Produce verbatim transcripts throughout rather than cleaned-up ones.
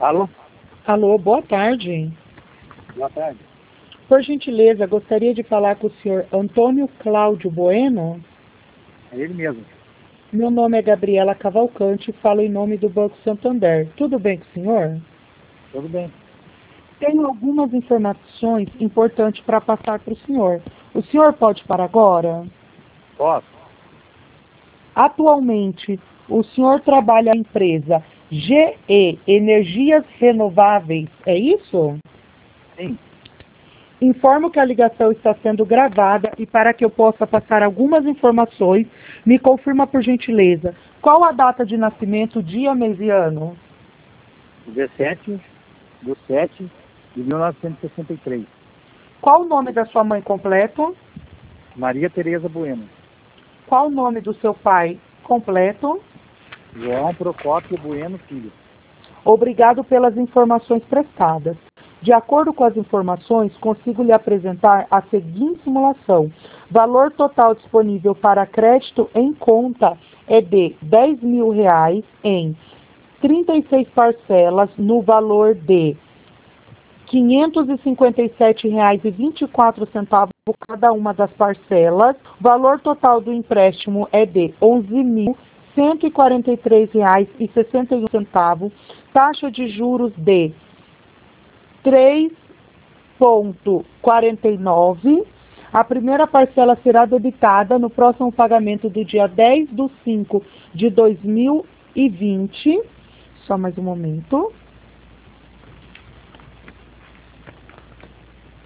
Alô? Alô, boa tarde. Boa tarde. Por gentileza, gostaria de falar com o senhor Antônio Cláudio Bueno. É ele mesmo. Meu nome é Gabriela Cavalcante e falo em nome do Banco Santander. Tudo bem com o senhor? Tudo bem. Tenho algumas informações importantes para passar para o senhor. O senhor pode parar agora? Posso? Atualmente, o senhor trabalha na empresa G E Energias Renováveis, é isso? Sim. Informo que a ligação está sendo gravada e para que eu possa passar algumas informações, me confirma por gentileza, qual a data de nascimento, dia, mês e ano? dezessete de sete de mil novecentos e sessenta e três. Qual o nome da sua mãe completo? Maria Tereza Bueno. Qual o nome do seu pai completo? João Procópio Bueno Filho. Obrigado pelas informações prestadas. De acordo com as informações, consigo lhe apresentar a seguinte simulação. Valor total disponível para crédito em conta é de dez mil reais em trinta e seis parcelas no valor de quinhentos e cinquenta e sete reais e vinte e quatro centavos cada uma das parcelas. O valor total do empréstimo é de onze mil cento e quarenta e três reais e sessenta e um centavos. Taxa de juros de três vírgula quarenta e nove. A primeira parcela será debitada no próximo pagamento do dia dez de cinco de dois mil e vinte. Só mais um momento.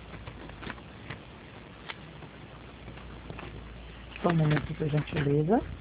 Só um momento, por gentileza.